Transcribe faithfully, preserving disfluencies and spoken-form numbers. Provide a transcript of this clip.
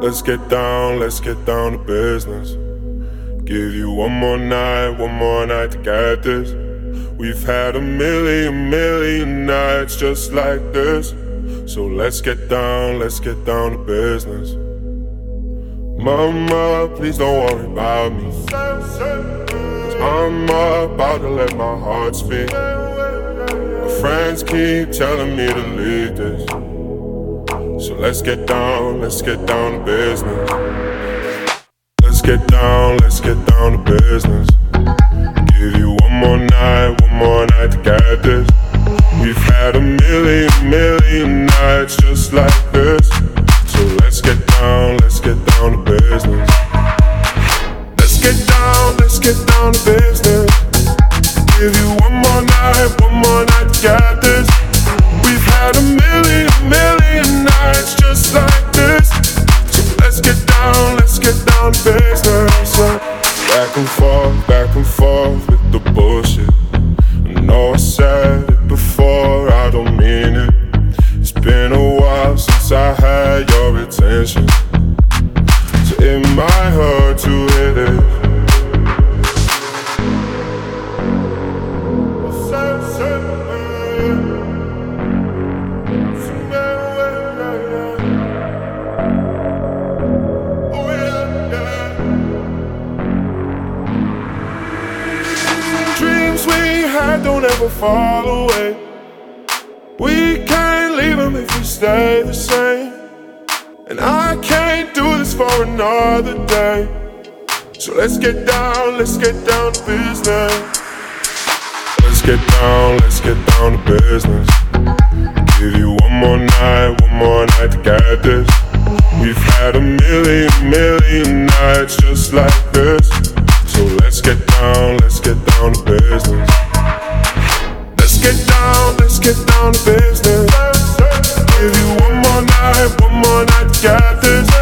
Let's get down, let's get down to business. Give you one more night, one more night to get this. We've had a million, million nights just like this. So let's get down, let's get down to business. Mama, please don't worry about me, 'cause I'm about to let my heart speak. My friends keep telling me to leave this. So let's get down, let's get down to business. Let's get down, let's get down to business. Give you one more night, one more night to get this. We've had a million, million nights just like this. So let's get down, let's get down to business. Let's get down, let's get down to business. Give you one more night, one more night to get this. We've had a million, million nights just like this. So let's get down, let's get down to business. Back and forth, back and forth with the bullshit. I know I said it before, I don't mean it. It's been a while since I had your attention, so it might hurt to hit it. Dreams we had don't ever fall away. We can't leave them if we stay the same. And I can't do this for another day. So let's get down, let's get down to business. Let's get down, let's get down to business. Give you one more night, one more night to get this. We've had a million, million nights just like this. So let's get down, let's get down to business. Let's get down, let's get down to business. Give you one more night, one more night to get this.